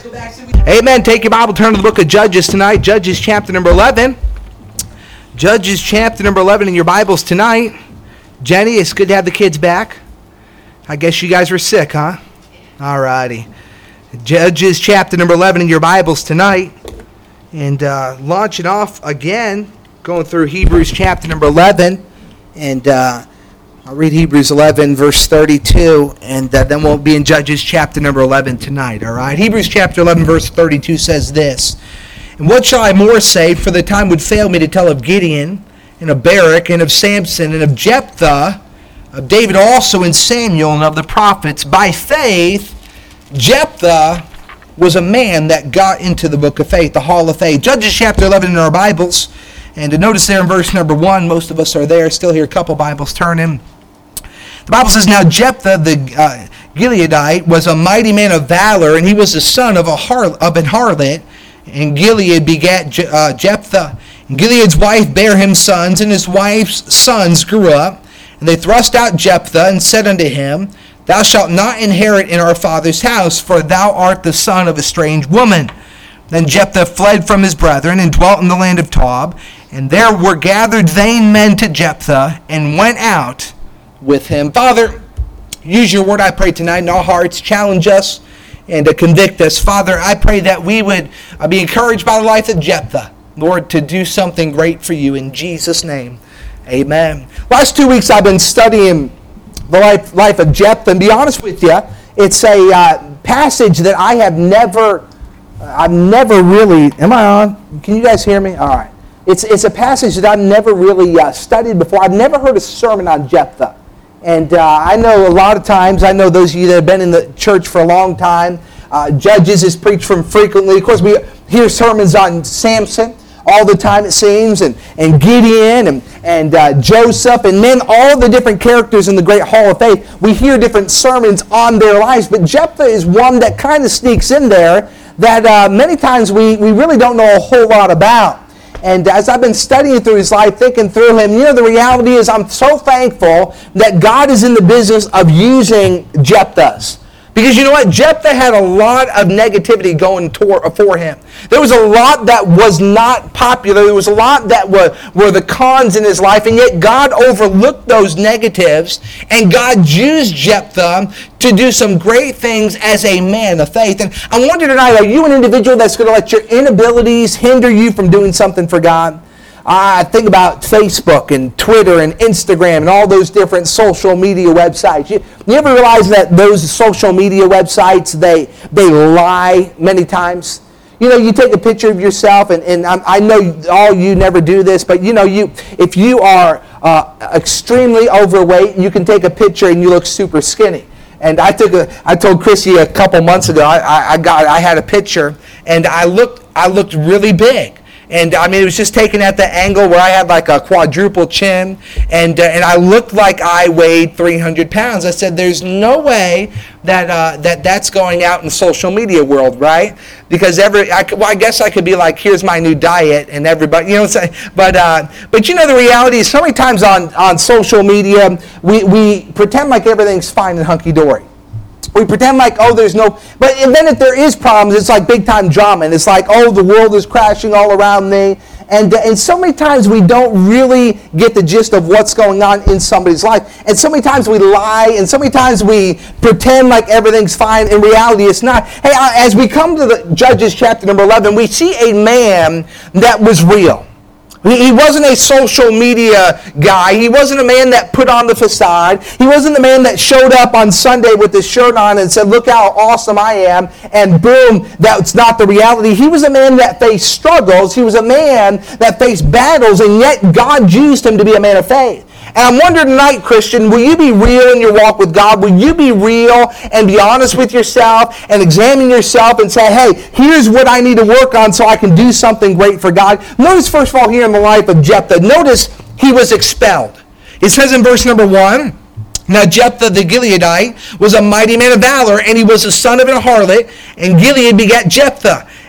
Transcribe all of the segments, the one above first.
Amen. Take your Bible, turn to the book of Judges tonight. Judges chapter number 11. Judges chapter number 11 in your Bibles tonight. Jenny, it's good to have the kids back. I guess you guys were sick, huh? All righty. Judges chapter number 11 in your Bibles tonight. And launching off again, going through Hebrews chapter number 11. And I'll read Hebrews 11, verse 32, and then we'll be in Judges chapter number 11 tonight, all right? Hebrews chapter 11, verse 32 says this, "And what shall I more say, for the time would fail me to tell of Gideon, and of Barak, and of Samson, and of Jephthah, of David also, and Samuel, and of the prophets. By faith, Jephthah was a man that got into the book of faith, the hall of faith." Judges chapter 11 in our Bibles, and notice there in verse number 1, most of us are there, still hear a couple Bibles turning. The Bible says, "Now Jephthah the Gileadite was a mighty man of valor, and he was the son of an harlot, and Gilead begat Jephthah. And Gilead's wife bare him sons, and his wife's sons grew up. And they thrust out Jephthah, and said unto him, Thou shalt not inherit in our father's house, for thou art the son of a strange woman. Then Jephthah fled from his brethren, and dwelt in the land of Tob. And there were gathered vain men to Jephthah, and went out with him." Father, use your word, I pray, tonight in our hearts. Challenge us and to convict us. Father, I pray that we would be encouraged by the life of Jephthah, Lord, to do something great for you. In Jesus' name, amen. Last 2 weeks I've been studying the life of Jephthah. And to be honest with you, it's a passage that I've never really, am I on? Can you guys hear me? All right. It's a passage that I've never really studied before. I've never heard a sermon on Jephthah. And I know a lot of times, I know those of you that have been in the church for a long time, Judges is preached from frequently. Of course, we hear sermons on Samson all the time, it seems, and Gideon and Joseph, and then all the different characters in the great hall of faith. We hear different sermons on their lives, but Jephthah is one that kind of sneaks in there that many times we really don't know a whole lot about. And as I've been studying through his life, thinking through him, the reality is I'm so thankful that God is in the business of using Jephthahs. Because you know what? Jephthah had a lot of negativity going for him. There was a lot that was not popular. There was a lot that were the cons in his life, and yet God overlooked those negatives, and God used Jephthah to do some great things as a man of faith. And I wonder tonight, are you an individual that's going to let your inabilities hinder you from doing something for God? I think about Facebook and Twitter and Instagram and all those different social media websites. You ever realize that those social media websites, they lie many times? You take a picture of yourself, and I know all you never do this, but if you are extremely overweight, you can take a picture and you look super skinny. And I told Chrissy a couple months ago, I had a picture, and I looked really big. And it was just taken at the angle where I had like a quadruple chin, and I looked like I weighed 300 pounds. I said, "There's no way that's going out in the social media world, right?" Because I guess I could be like, "Here's my new diet," and everybody, But the reality is, so many times on social media, we pretend like everything's fine and hunky dory. We pretend like, there's no... But then if there is problems, it's like big-time drama. And it's like, the world is crashing all around me. And so many times we don't really get the gist of what's going on in somebody's life. And so many times we lie. And so many times we pretend like everything's fine. In reality, it's not. Hey, as we come to the Judges chapter number 11, we see a man that was real. He wasn't a social media guy. He wasn't a man that put on the facade. He wasn't the man that showed up on Sunday with his shirt on and said, "Look how awesome I am," and boom, that's not the reality. He was a man that faced struggles. He was a man that faced battles, and yet God used him to be a man of faith. And I'm wondering tonight, Christian, will you be real in your walk with God? Will you be real and be honest with yourself and examine yourself and say, "Hey, here's what I need to work on so I can do something great for God"? Notice, first of all, here in the life of Jephthah, notice he was expelled. It says in verse number 1, "Now Jephthah the Gileadite was a mighty man of valor, and he was the son of an harlot, and Gilead begat Jephthah.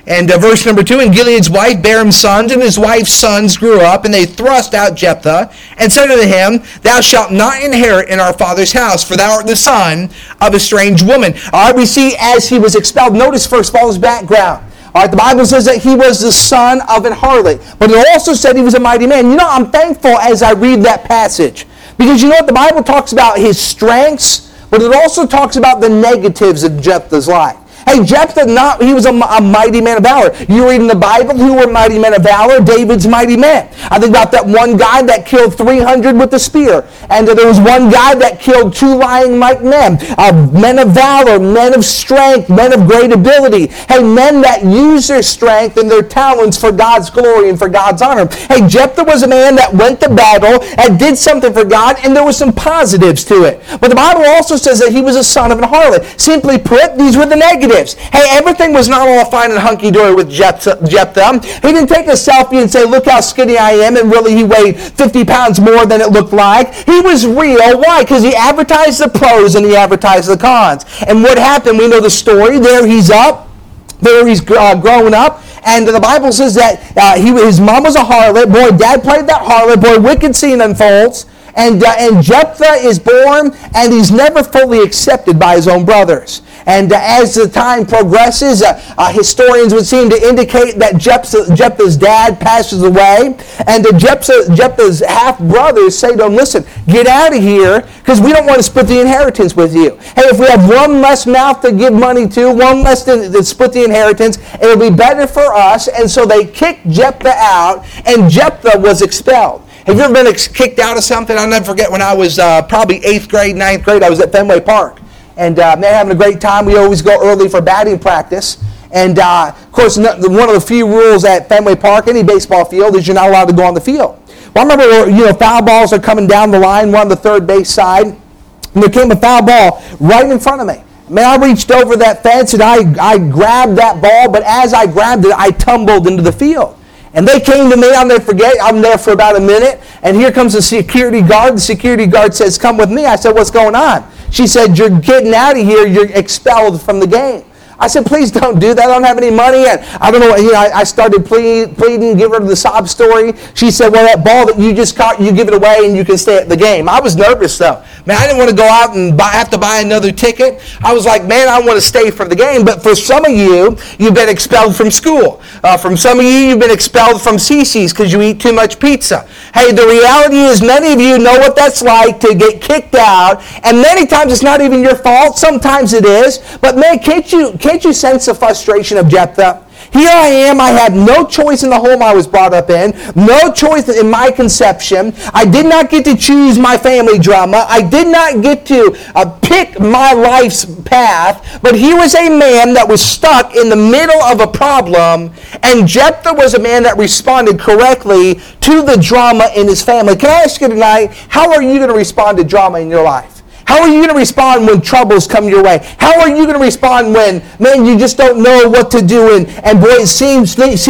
And verse number 2, and Gilead's wife bare him sons, and his wife's sons grew up, and they thrust out Jephthah, and said unto him, thou shalt not inherit in our father's house, for thou art the son of a strange woman. All right, we see as he was expelled, notice first of all his background. All right, the Bible says that he was the son of an harlot, but it also said he was a mighty man. You know, I'm thankful as I read that passage, because you know what, the Bible talks about his strengths, but it also talks about the negatives of Jephthah's life. Hey, Jephthah, he was a mighty man of valor. You read in the Bible, who were mighty men of valor? David's mighty men. I think about that one guy that killed 300 with a spear. And there was one guy that killed 2 lion-like men. Men of valor, men of strength, men of great ability. Hey, men that use their strength and their talents for God's glory and for God's honor. Hey, Jephthah was a man that went to battle and did something for God, and there were some positives to it. But the Bible also says that he was a son of an harlot. Simply put, these were the negatives. Hey, everything was not all fine and hunky-dory with Jephthah. He didn't take a selfie and say, look how skinny I am, and really he weighed 50 pounds more than it looked like. He was real. Why? Because he advertised the pros and he advertised the cons. And what happened? We know the story. There he's up. There he's grown up. And the Bible says that his mom was a harlot. Boy, dad played that harlot. Boy, wicked scene unfolds. And Jephthah is born, and he's never fully accepted by his own brothers. And as the time progresses, historians would seem to indicate that Jephthah's dad passes away, and Jephthah's half-brothers say to him, listen, get out of here, because we don't want to split the inheritance with you. Hey, if we have one less mouth to give money to, one less to split the inheritance, it'll be better for us. And so they kicked Jephthah out, and Jephthah was expelled. Have you ever been kicked out of something? I'll never forget when I was probably 8th grade, 9th grade, I was at Fenway Park. And man, having a great time. We always go early for batting practice. And of course, one of the few rules at Fenway Park, any baseball field, is you're not allowed to go on the field. Well, I remember, foul balls are coming down the line, one on the third base side. And there came a foul ball right in front of me. Man, I reached over that fence and I grabbed that ball, but as I grabbed it, I tumbled into the field. And they came to me, I'll never forget, I'm there for about a minute, and here comes the security guard. The security guard says, come with me. I said, what's going on? She said, you're getting out of here, you're expelled from the game. I said, please don't do that. I don't have any money. And I don't know. I started pleading, give her the sob story. She said, well, that ball that you just caught, you give it away and you can stay at the game. I was nervous, though. Man, I didn't want to go out and have to buy another ticket. I was like, man, I want to stay for the game. But for some of you, you've been expelled from school. From some of you, you've been expelled from CC's because you eat too much pizza. Hey, the reality is many of you know what that's like to get kicked out. And many times it's not even your fault. Sometimes it is. But man, can't you sense the frustration of Jephthah? Here I am, I had no choice in the home I was brought up in, no choice in my conception. I did not get to choose my family drama. I did not get to pick my life's path. But here was a man that was stuck in the middle of a problem, and Jephthah was a man that responded correctly to the drama in his family. Can I ask you tonight, how are you going to respond to drama in your life? How are you going to respond when troubles come your way? How are you going to respond when, man, you just don't know what to do, and boy, it seems things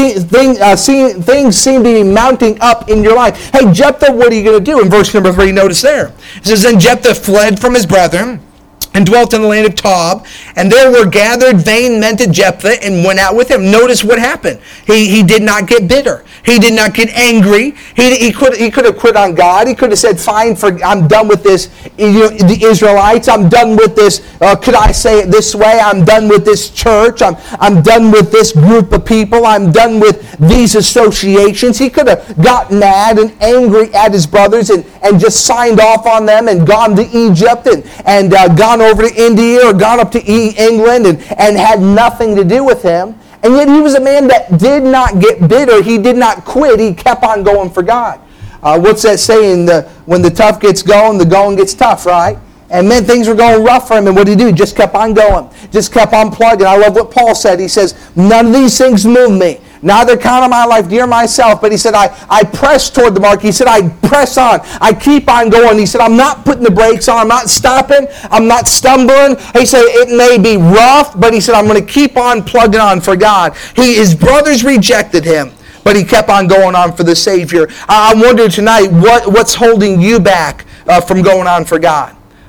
seem to be mounting up in your life? Hey, Jephthah, what are you going to do? In verse number 3, notice there. It says, then Jephthah fled from his brethren and dwelt in the land of Tob, and there were gathered vain men to Jephthah and went out with him. Notice what happened. He did not get bitter. He did not get angry. He could have quit on God. He could have said, fine, I'm done with this, the Israelites. I'm done with this, could I say it this way? I'm done with this church. I'm done with this group of people. I'm done with these associations. He could have got mad and angry at his brothers and just signed off on them and gone to Egypt and gone over to India or gone up to England and had nothing to do with him. And yet he was a man that did not get bitter. He did not quit. He kept on going for God. What's that saying? When the tough gets going, the going gets tough, right? And man, things were going rough for him. And what did he do? He just kept on going. Just kept on plugging. I love what Paul said. He says, none of these things move me. Neither count on my life dear myself. But he said, I press toward the mark. He said, I press on. I keep on going. He said, I'm not putting the brakes on. I'm not stopping. I'm not stumbling. He said, it may be rough, but he said, I'm going to keep on plugging on for God. His brothers rejected him, but he kept on going on for the Savior. I wonder tonight, what's holding you back from going on for God?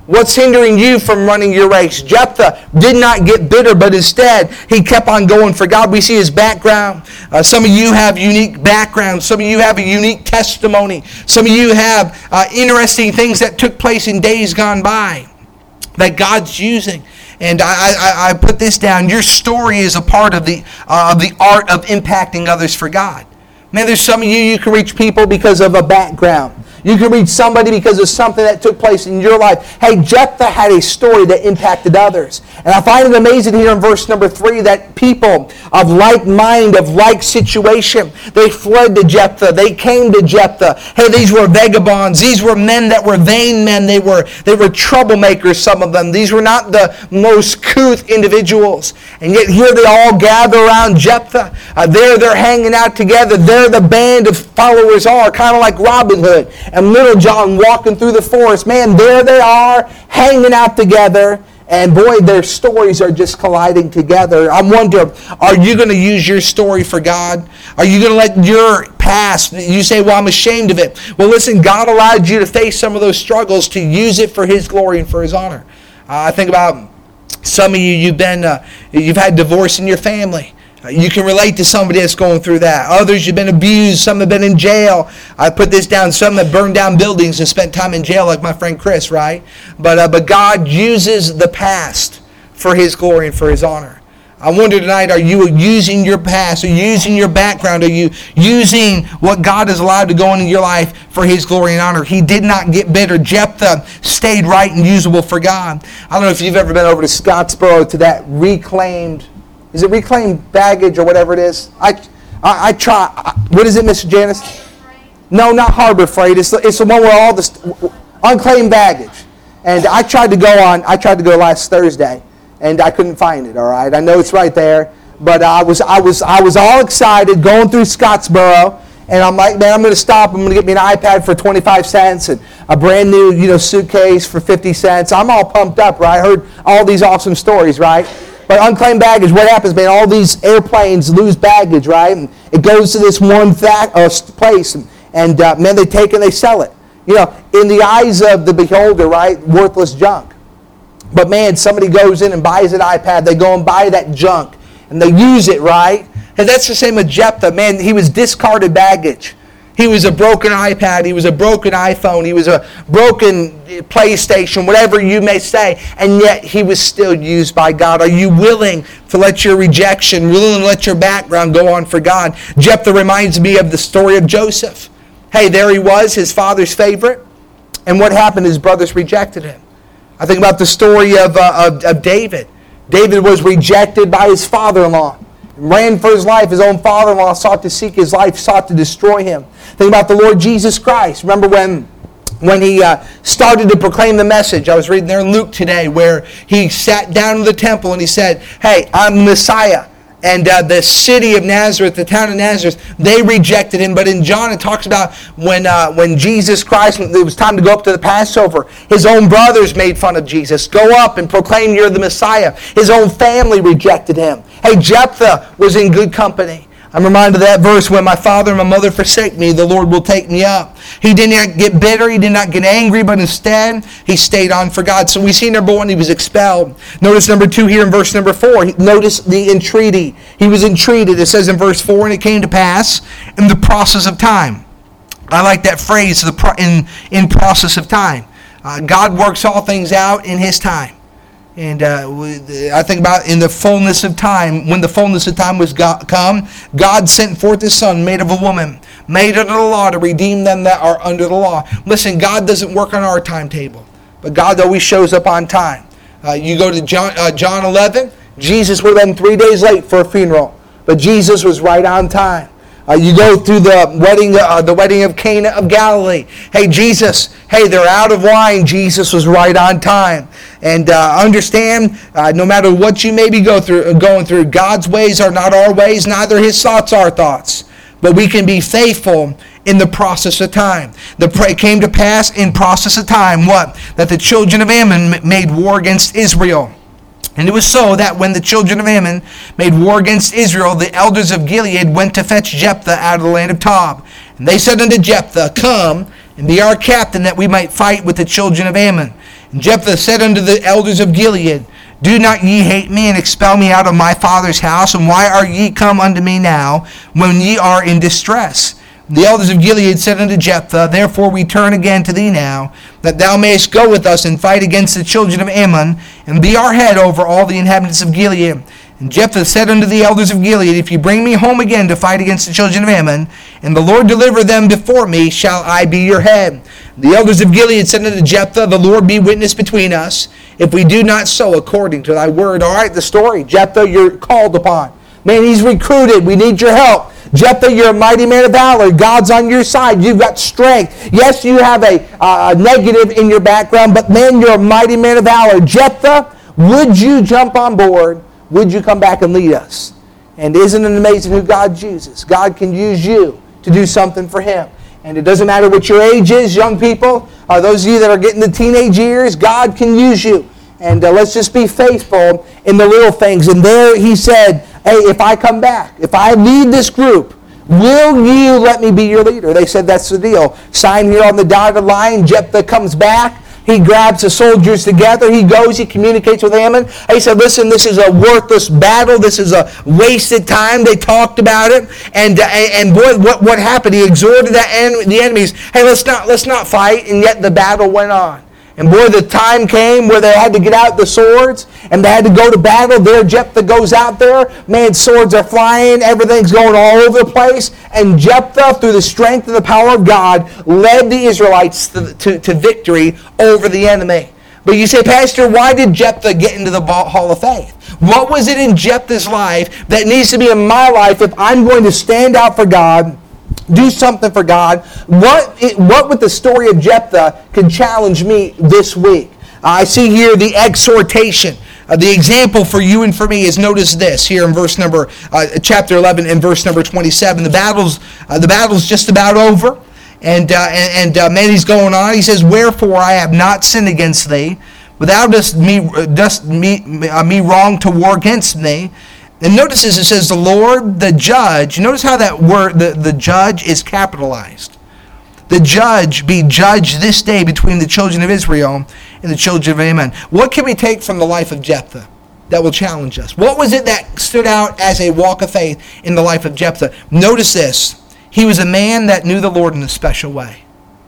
What's hindering you from running your race? Jephthah did not get bitter, but instead he kept on going for God. We see his background. Some of you have unique backgrounds. Some of you have a unique testimony. Some of you have interesting things that took place in days gone by that God's using. And I put this down. Your story is a part of the art of impacting others for God. Man, there's some of you can reach people because of a background. You can reach somebody because of something that took place in your life. Hey, Jephthah had a story that impacted others. And I find it amazing here in verse number 3 that people of like mind, of like situation, they fled to Jephthah. They came to Jephthah. Hey, these were vagabonds. These were men that were vain men. They were troublemakers, some of them. These were not the most couth individuals. And yet here they all gather around Jephthah. There they're hanging out together. There the band of followers are, kind of like Robin Hood and Little John walking through the forest. Man, there they are, hanging out together. And boy, their stories are just colliding together. I wonder, are you going to use your story for God? Are you going to let your past, you say, well, I'm ashamed of it. Well, listen, God allowed you to face some of those struggles to use it for His glory and for His honor. I think about some of you, you've had divorce in your family. You can relate to somebody that's going through that. Others, you've been abused. Some have been in jail. I put this down. Some have burned down buildings and spent time in jail, like my friend Chris, right? But God uses the past for His glory and for His honor. I wonder tonight, are you using your past? Are you using your background? Are you using what God has allowed to go into your life for His glory and honor? He did not get bitter. Jephthah stayed right and usable for God. I don't know if you've ever been over to Scottsboro to that reclaimed... Is it reclaimed baggage or whatever it is? I try. What is it, Mr. Janice? No, not Harbor Freight. It's the one where all the unclaimed baggage. And I tried to go last Thursday, and I couldn't find it. All right, I know it's right there, but I was all excited going through Scottsboro, and I'm like, man, I'm going to stop. I'm going to get me an iPad for 25 cents and a brand new suitcase for 50 cents. I'm all pumped up, right? I heard all these awesome stories, right? But unclaimed baggage, what happens, man? All these airplanes lose baggage, right? And it goes to this one place, and man, they take it and they sell it. In the eyes of the beholder, right? Worthless junk. But man, somebody goes in and buys an iPad. They go and buy that junk, and they use it, right? And that's the same with Jephthah. Man, he was discarded baggage. He was a broken iPad. He was a broken iPhone. He was a broken PlayStation, whatever you may say. And yet he was still used by God. Are you willing to let your rejection, willing to let your background go on for God? Jephthah reminds me of the story of Joseph. Hey, there he was, his father's favorite. And what happened? His brothers rejected him. I think about the story of David. David was rejected by his father-in-law. Ran for his life. His own father-in-law sought to seek his life, sought to destroy him. Think about the Lord Jesus Christ. Remember when he started to proclaim the message. I was reading there in Luke today where he sat down in the temple and he said, hey, I'm the Messiah. And the city of Nazareth, the town of Nazareth, they rejected him. But in John, it talks about when Jesus Christ, it was time to go up to the Passover, his own brothers made fun of Jesus. Go up and proclaim you're the Messiah. His own family rejected him. Hey, Jephthah was in good company. I'm reminded of that verse, when my father and my mother forsake me, the Lord will take me up. He did not get bitter. He did not get angry, but instead, he stayed on for God. So we see, number one, he was expelled. Notice number two here in verse number 4. Notice the entreaty. He was entreated. It says in verse 4, and it came to pass in the process of time. I like that phrase, in process of time. God works all things out in His time. And I think about in the fullness of time, when the fullness of time was come, God sent forth His Son, made of a woman, made under the law, to redeem them that are under the law. Listen, God doesn't work on our timetable, but God always shows up on time. You go to John 11, Jesus would have been 3 days late for a funeral, but Jesus was right on time. You go through the wedding of Cana of Galilee. Hey, Jesus, they're out of wine. Jesus was right on time. And understand, no matter what you may be going through, God's ways are not our ways, neither His thoughts our thoughts. But we can be faithful in the process of time. It came to pass in process of time, what? That the children of Ammon made war against Israel. And it was so that when the children of Ammon made war against Israel, the elders of Gilead went to fetch Jephthah out of the land of Tob. And they said unto Jephthah, come and be our captain, that we might fight with the children of Ammon. And Jephthah said unto the elders of Gilead, Do not ye hate me and expel me out of my father's house? And why are ye come unto me now, when ye are in distress? The elders of Gilead said unto Jephthah, Therefore we turn again to thee now, that thou mayest go with us and fight against the children of Ammon, and be our head over all the inhabitants of Gilead. And Jephthah said unto the elders of Gilead, If ye bring me home again to fight against the children of Ammon, and the Lord deliver them before me, shall I be your head. The elders of Gilead said unto Jephthah, The Lord be witness between us, if we do not so according to thy word. All right, the story. Jephthah, you're called upon. Man, he's recruited. We need your help. Jephthah, you're a mighty man of valor. God's on your side. You've got strength. Yes, you have a negative in your background, but man, you're a mighty man of valor. Jephthah, would you jump on board? Would you come back and lead us? And isn't it amazing who God uses? God can use you to do something for him. And it doesn't matter what your age is, young people, those of you that are getting the teenage years, God can use you. And let's just be faithful in the little things. And there he said, hey, if I come back, if I lead this group, will you let me be your leader? They said, that's the deal. Sign here on the dotted line. Jephthah comes back. He grabs the soldiers together. He goes. He communicates with Ammon. He said, listen, this is a worthless battle. This is a wasted time. They talked about it. And boy, what happened? He exhorted the enemies, hey, let's not fight. And yet the battle went on. And boy, the time came where they had to get out the swords and they had to go to battle. There Jephthah goes out there. Man, swords are flying. Everything's going all over the place. And Jephthah, through the strength and the power of God, led the Israelites to victory over the enemy. But you say, Pastor, why did Jephthah get into the Hall of Faith? What was it in Jephthah's life that needs to be in my life if I'm going to stand out for God, do something for God? What with the story of Jephthah could challenge me this week? I see here the exhortation. The example for you and for me is, notice this here in verse number, chapter 11 and verse number 27. The battle's just about over. And man, he's going on. He says, Wherefore I have not sinned against thee, but thou dost me wrong to war against me. And notice this, it says, the Lord, the judge. Notice how that word, the judge, is capitalized. The judge be judged this day between the children of Israel and the children of Ammon. What can we take from the life of Jephthah that will challenge us? What was it that stood out as a walk of faith in the life of Jephthah? Notice this. He was a man that knew the Lord in a special way.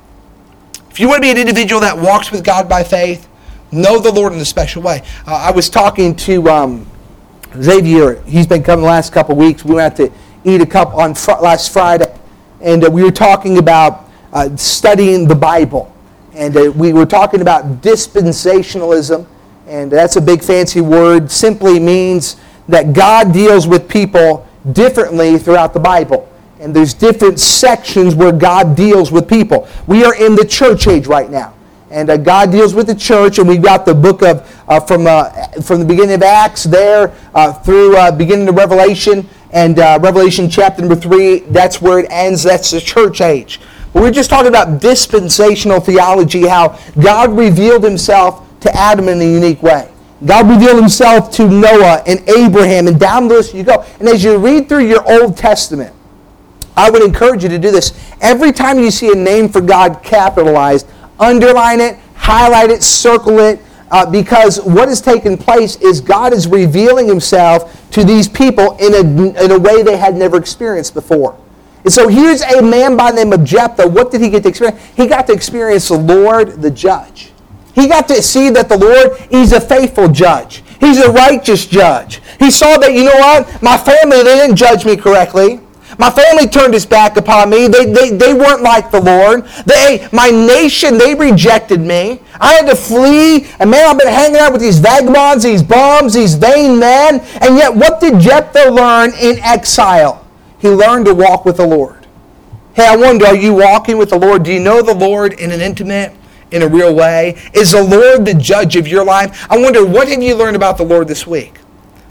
If you want to be an individual that walks with God by faith, know the Lord in a special way. I was talking to Xavier. He's been coming the last couple of weeks. We went out to eat a cup on last Friday, and we were talking about studying the Bible. And we were talking about dispensationalism, and that's a big fancy word. Simply means that God deals with people differently throughout the Bible. And there's different sections where God deals with people. We are in the church age right now. And God deals with the church, and we've got the book of from the beginning of Acts there through beginning of Revelation, and Revelation chapter number 3. That's where it ends. That's the church age. But we're just talking about dispensational theology, how God revealed himself to Adam in a unique way. God revealed himself to Noah and Abraham, and down the list you go. And as you read through your Old Testament, I would encourage you to do this. Every time you see a name for God capitalized, underline it, highlight it, circle it, because what has taken place is God is revealing himself to these people in a way they had never experienced before. And so here's a man by the name of Jephthah. What did he get to experience? He got to experience the Lord, the judge. He got to see that the Lord, he's a faithful judge. He's a righteous judge. He saw that, you know what? My family, they didn't judge me correctly. My family turned its back upon me. They weren't like the Lord. My nation, they rejected me. I had to flee. And man, I've been hanging out with these vagabonds, these bums, these vain men. And yet, what did Jephthah learn in exile? He learned to walk with the Lord. Hey, I wonder, are you walking with the Lord? Do you know the Lord in an intimate, in a real way? Is the Lord the judge of your life? I wonder, what have you learned about the Lord this week?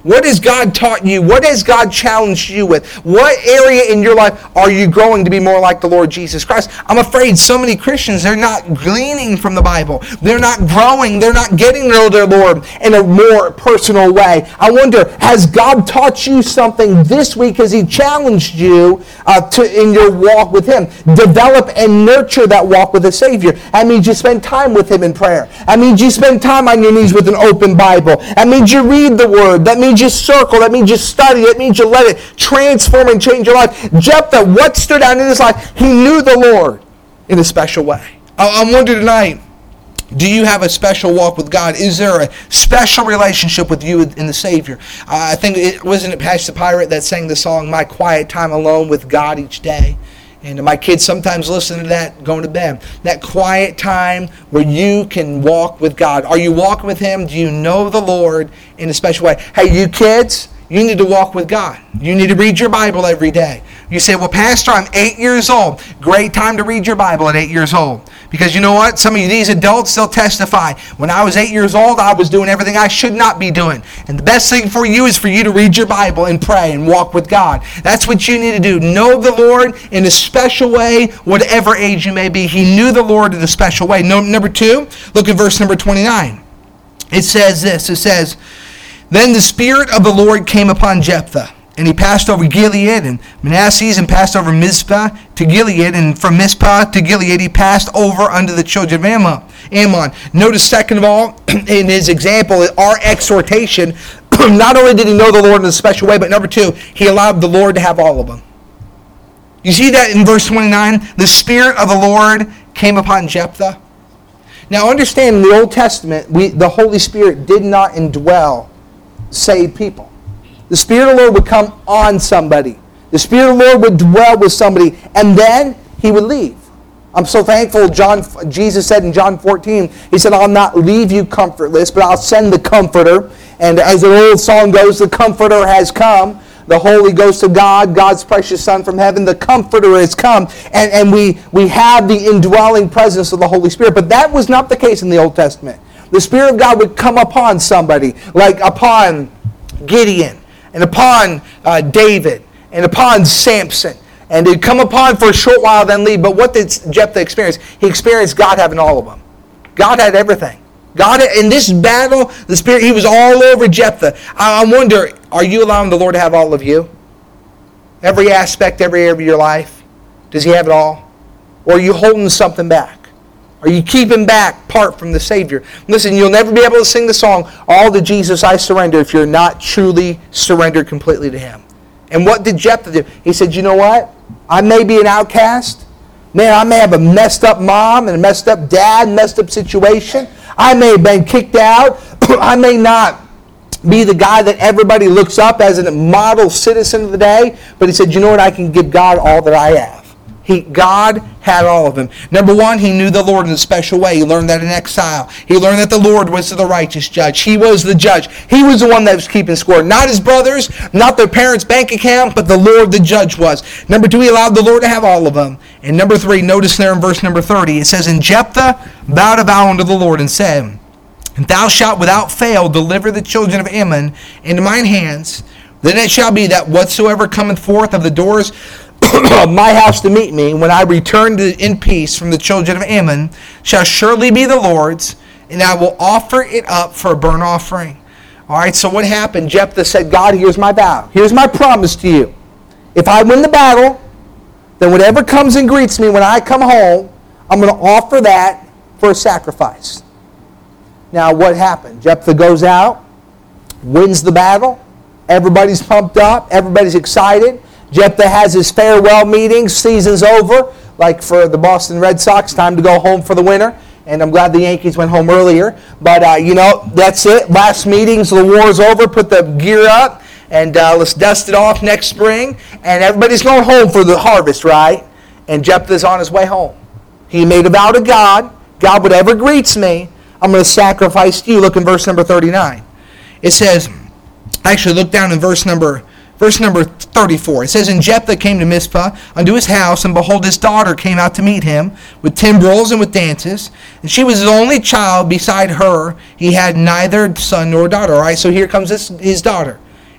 What has God taught you? What has God challenged you with? What area in your life are you growing to be more like the Lord Jesus Christ? I'm afraid so many Christians, they're not gleaning from the Bible. They're not growing. They're not getting to know their Lord in a more personal way. I wonder, has God taught you something this week? Has He challenged you in your walk with Him? Develop and nurture that walk with the Savior. That means you spend time with Him in prayer. That means you spend time on your knees with an open Bible. That means you read the Word. That means you circle. That means you study. That means you let it transform and change your life. Jephthah, what stood out in his life? He knew the Lord in a special way. I wonder tonight, do you have a special walk with God? Is there a special relationship with you and the Savior? I think wasn't it Pastor Pirate that sang the song, My Quiet Time Alone with God Each Day? And my kids sometimes listen to that going to bed. That quiet time where you can walk with God. Are you walking with Him? Do you know the Lord in a special way? Hey, you kids, you need to walk with God. You need to read your Bible every day. You say, well, Pastor, I'm 8 years old. Great time to read your Bible at 8 years old. Because you know what? Some of these adults, they'll testify. When I was 8 years old, I was doing everything I should not be doing. And the best thing for you is for you to read your Bible and pray and walk with God. That's what you need to do. Know the Lord in a special way, whatever age you may be. He knew the Lord in a special way. Number 2, look at verse number 29. It says this. It says, then the Spirit of the Lord came upon Jephthah. And he passed over Gilead and Manasseh, and passed over Mizpah to Gilead. And from Mizpah to Gilead he passed over unto the children of Ammon. Notice, second of all, in his example, our exhortation, not only did he know the Lord in a special way, but number 2, he allowed the Lord to have all of them. You see that in verse 29? The Spirit of the Lord came upon Jephthah. Now understand, in the Old Testament, the Holy Spirit did not indwell saved people. The Spirit of the Lord would come on somebody. The Spirit of the Lord would dwell with somebody, and then He would leave. I'm so thankful. Jesus said in John 14, He said, I'll not leave you comfortless, but I'll send the Comforter. And as an old song goes, the Comforter has come. The Holy Ghost of God, God's precious Son from heaven, the Comforter has come. And we have the indwelling presence of the Holy Spirit. But that was not the case in the Old Testament. The Spirit of God would come upon somebody, like upon Gideon, and upon David, and upon Samson. And they'd come upon for a short while, then leave. But what did Jephthah experience? He experienced God having all of them. God had everything. God, in this battle, the Spirit, He was all over Jephthah. I wonder, are you allowing the Lord to have all of you? Every aspect, every area of your life? Does He have it all? Or are you holding something back? Are you keeping back part from the Savior? Listen, you'll never be able to sing the song, All to Jesus I Surrender, if you're not truly surrendered completely to Him. And what did Jephthah do? He said, you know what? I may be an outcast. Man, I may have a messed up mom and a messed up dad, messed up situation. I may have been kicked out. I may not be the guy that everybody looks up as a model citizen of the day. But he said, you know what? I can give God all that I have. God had all of them. Number 1, he knew the Lord in a special way. He learned that in exile. He learned that the Lord was the righteous judge. He was the judge. He was the one that was keeping score. Not his brothers, not their parents' bank account, but the Lord, the judge, was. Number 2, he allowed the Lord to have all of them. And number 3, notice there in verse number 30, it says, and Jephthah bowed a vow unto the Lord and said, and thou shalt without fail deliver the children of Ammon into mine hands. Then it shall be that whatsoever cometh forth of the doors of my house to meet me, when I return in peace from the children of Ammon, shall surely be the Lord's, and I will offer it up for a burnt offering. All right, so what happened? Jephthah said, God, here's my vow. Here's my promise to you. If I win the battle, then whatever comes and greets me when I come home, I'm going to offer that for a sacrifice. Now, what happened? Jephthah goes out, wins the battle. Everybody's pumped up. Everybody's excited. Jephthah has his farewell meeting. Season's over. Like for the Boston Red Sox, time to go home for the winter. And I'm glad the Yankees went home earlier. But, that's it. Last meeting, so the war's over. Put the gear up. And let's dust it off next spring. And everybody's going home for the harvest, right? And Jephthah's on his way home. He made a vow to God. God, whatever greets me, I'm going to sacrifice to you. Look in verse number 39. It says, actually look down in verse number 34. It says, and Jephthah came to Mizpah unto his house, and behold, his daughter came out to meet him with timbrels and with dances. And she was his only child. Beside her, he had neither son nor daughter. All right, so here comes his daughter.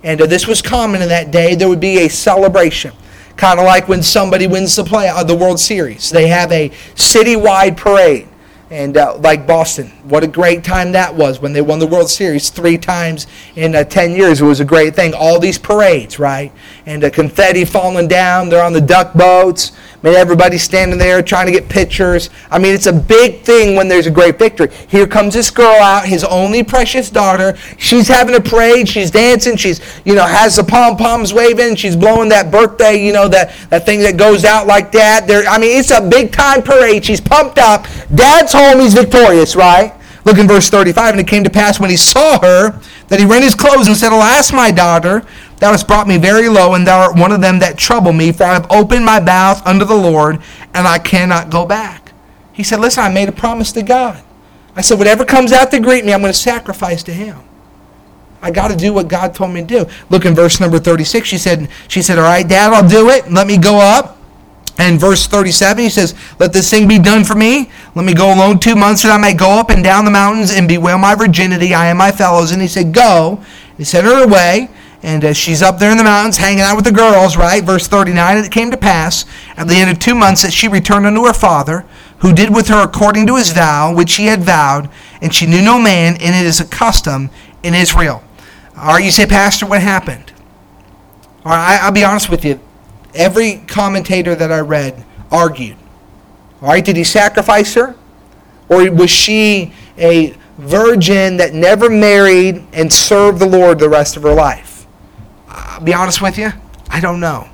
And this was common in that day. There would be a celebration. Kind of like when somebody wins the World Series. They have a citywide parade. And like Boston, what a great time that was when they won the World Series 3 times in 10 years. It was a great thing. All these parades, right? And confetti falling down. They're on the duck boats. I mean, everybody's standing there trying to get pictures. I mean, it's a big thing when there's a great victory. Here comes this girl out, his only precious daughter. She's having a parade. She's dancing. She's, has the pom-poms waving. She's blowing that birthday, that thing that goes out like that. It's a big-time parade. She's pumped up. Dad's home. He's victorious, right? Look in verse 35. And it came to pass when he saw her that he rent his clothes and said, Alas, my daughter, thou hast brought me very low, and thou art one of them that trouble me, for I have opened my mouth unto the Lord, and I cannot go back. He said, listen, I made a promise to God. I said, whatever comes out to greet me, I'm going to sacrifice to him. I got to do what God told me to do. Look in verse number 36. She said, all right, Dad, I'll do it. Let me go up. And verse 37, he says, let this thing be done for me. Let me go alone 2 months, that I may go up and down the mountains and bewail my virginity, I and my fellows. And he said, go. He sent her away. And she's up there in the mountains hanging out with the girls, right? Verse 39, and it came to pass at the end of 2 months that she returned unto her father, who did with her according to his vow, which he had vowed, and she knew no man, and it is a custom in Israel. All right, you say, Pastor, what happened? All right, I'll be honest with you. Every commentator that I read argued. All right, did he sacrifice her? Or was she a virgin that never married and served the Lord the rest of her life? I'll be honest with you, I don't know.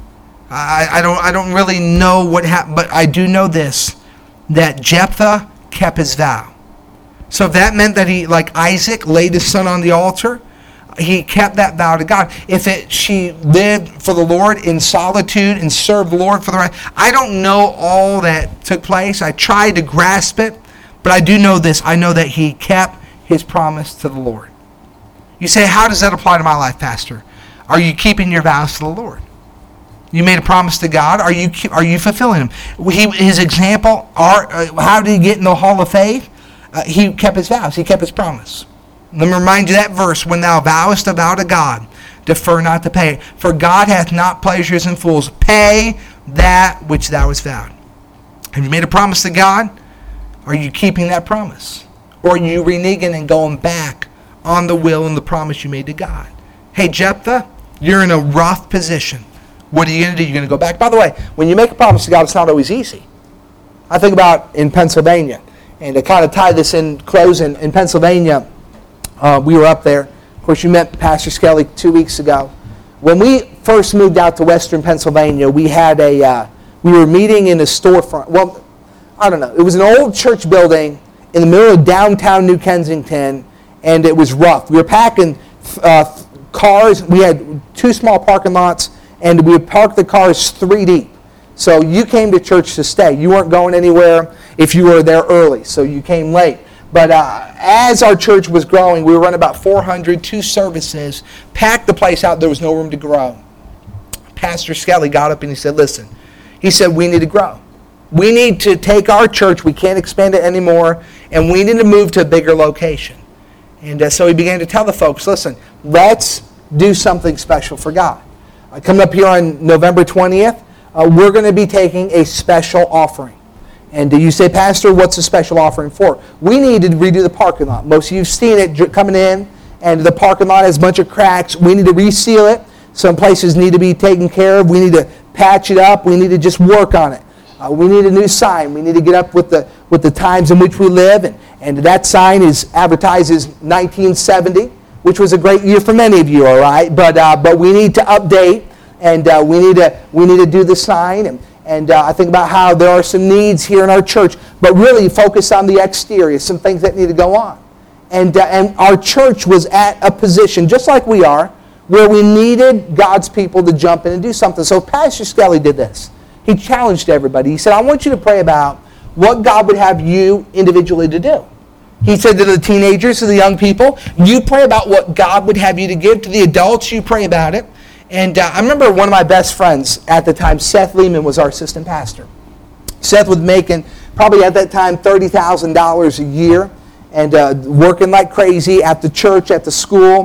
I don't really know what happened, but I do know this, that Jephthah kept his vow. So if that meant that he, like Isaac, laid his son on the altar, he kept that vow to God. If she lived for the Lord in solitude and served the Lord for the right, I don't know all that took place. I tried to grasp it, but I do know this. I know that he kept his promise to the Lord. You say, how does that apply to my life, Pastor? Are you keeping your vows to the Lord? You made a promise to God. Are you fulfilling them? His example, how did he get in the hall of faith? He kept his vows. He kept his promise. Let me remind you that verse, when thou vowest a vow to God, defer not to pay it. For God hath not pleasures in fools. Pay that which thou hast vowed. Have you made a promise to God? Are you keeping that promise? Or are you reneging and going back on the will and the promise you made to God? Hey, Jephthah, you're in a rough position. What are you going to do? You're going to go back? By the way, when you make a promise to God, it's not always easy. I think about in Pennsylvania, and to kind of tie this in close, in Pennsylvania, we were up there. Of course, you met Pastor Skelly 2 weeks ago. When we first moved out to Western Pennsylvania, we were meeting in a storefront. Well, I don't know. It was an old church building in the middle of downtown New Kensington, and it was rough. We were packing cars. We had 2 small parking lots, and we would park the cars 3 deep. So you came to church to stay. You weren't going anywhere if you were there early, so you came late. But as our church was growing, we were running about 400, 2 services, packed the place out. There was no room to grow. Pastor Skelly got up and he said, listen, he said, we need to grow. We need to take our church. We can't expand it anymore, and we need to move to a bigger location. And so he began to tell the folks, listen, let's do something special for God. Coming up here on November 20th, we're going to be taking a special offering. And do you say, Pastor, what's a special offering for? We need to redo the parking lot. Most of you have seen it coming in, and the parking lot has a bunch of cracks. We need to reseal it. Some places need to be taken care of. We need to patch it up. We need to just work on it. We need a new sign. We need to get up with the times in which we live. And that sign is advertised as 1970, which was a great year for many of you, all right? But we need to update, and we need to do the sign. And I think about how there are some needs here in our church, but really focus on the exterior, some things that need to go on. And our church was at a position, just like we are, where we needed God's people to jump in and do something. So Pastor Skelly did this. He challenged everybody. He said, I want you to pray about what God would have you individually to do. He said to the teenagers, to the young people, you pray about what God would have you to give. To the adults, you pray about it. And I remember one of my best friends at the time, Seth Lehman, was our assistant pastor. Seth was making probably at that time $30,000 a year and working like crazy at the church, at the school.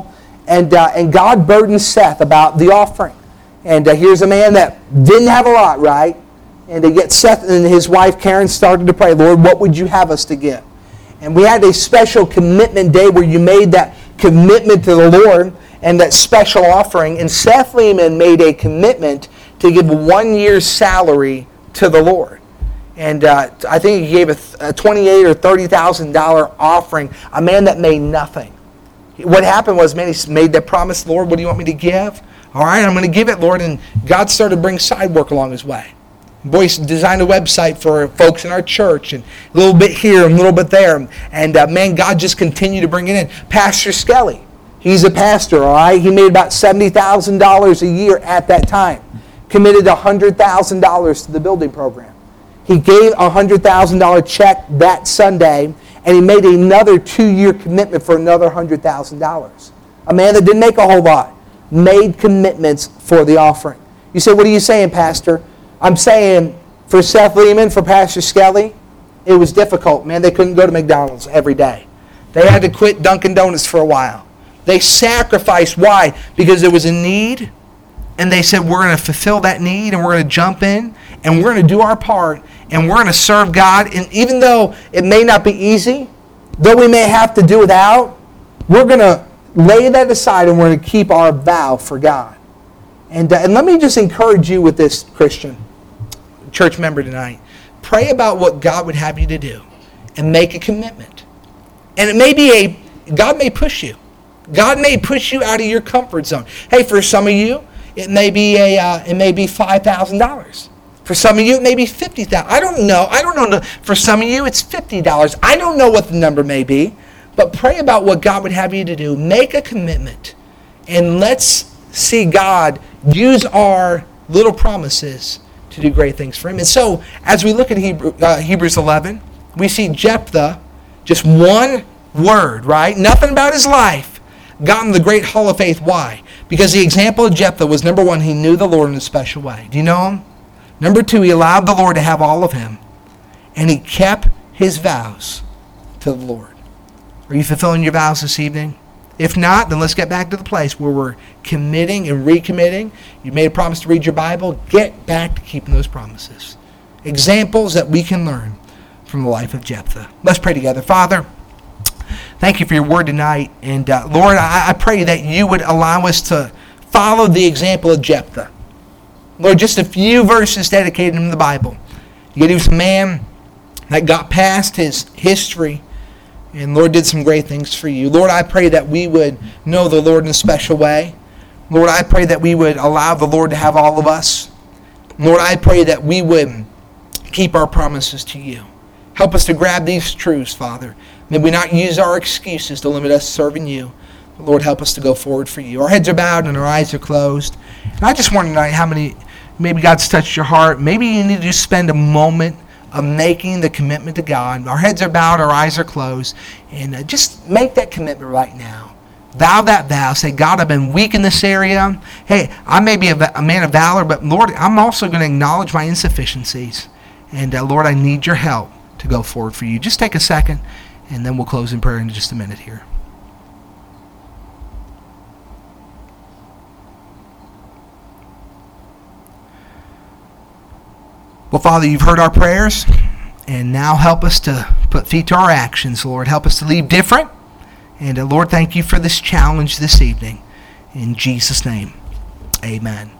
And God burdened Seth about the offering. And here's a man that didn't have a lot, right? And yet Seth and his wife Karen started to pray, Lord, what would you have us to give? And we had a special commitment day where you made that commitment to the Lord and that special offering. And Seth Lehman made a commitment to give 1 year's salary to the Lord. And I think he gave a $28,000 or $30,000 offering, a man that made nothing. What happened was, man, he made that promise, Lord, what do you want me to give? All right, I'm going to give it, Lord. And God started to bring side work along his way. Boyce designed a website for folks in our church, and a little bit here and a little bit there. And man, God just continued to bring it in. Pastor Skelly, he's a pastor, all right? He made about $70,000 a year at that time. Committed $100,000 to the building program. He gave a $100,000 check that Sunday, and he made another 2-year commitment for another $100,000. A man that didn't make a whole lot made commitments for the offering. You say, what are you saying, Pastor? I'm saying for Seth Lehman, for Pastor Skelly, it was difficult. Man, they couldn't go to McDonald's every day. They had to quit Dunkin' Donuts for a while. They sacrificed. Why? Because there was a need, and they said, we're going to fulfill that need, and we're going to jump in, and we're going to do our part, and we're going to serve God. And even though it may not be easy, though we may have to do without, we're going to lay that aside, and we're going to keep our vow for God. And let me just encourage you with this, Christian, church member tonight. Pray about what God would have you to do and make a commitment. And it may be God may push you. God may push you out of your comfort zone. Hey, for some of you, it may be $5,000. For some of you, it may be $50,000. I don't know. For some of you, it's $50. I don't know what the number may be. But pray about what God would have you to do. Make a commitment. And let's see God use our little promises to do great things for him. And so, as we look at Hebrews 11, we see Jephthah, just one word, right? Nothing about his life, got in the great hall of faith. Why? Because the example of Jephthah was, number one, he knew the Lord in a special way. Do you know him? Number two, he allowed the Lord to have all of him. And he kept his vows to the Lord. Are you fulfilling your vows this evening? If not, then let's get back to the place where we're committing and recommitting. You made a promise to read your Bible. Get back to keeping those promises. Examples that we can learn from the life of Jephthah. Let's pray together. Father, thank you for your word tonight. And Lord, I pray that you would allow us to follow the example of Jephthah. Lord, just a few verses dedicated in the Bible. He was a man that got past his history and, Lord, did some great things for you. Lord, I pray that we would know the Lord in a special way. Lord, I pray that we would allow the Lord to have all of us. Lord, I pray that we would keep our promises to you. Help us to grab these truths, Father. May we not use our excuses to limit us serving you. But Lord, help us to go forward for you. Our heads are bowed and our eyes are closed. And I just wonder tonight how many, maybe God's touched your heart. Maybe you need to just spend a moment of making the commitment to God. Our heads are bowed, our eyes are closed, and just make that commitment right now. Vow that vow. Say, God, I've been weak in this area. Hey, I may be a man of valor, but Lord, I'm also going to acknowledge my insufficiencies. And Lord, I need your help to go forward for you. Just take a second, and then we'll close in prayer in just a minute here. Well, Father, you've heard our prayers, and now help us to put feet to our actions, Lord. Help us to leave different. And, Lord, thank you for this challenge this evening. In Jesus' name, amen.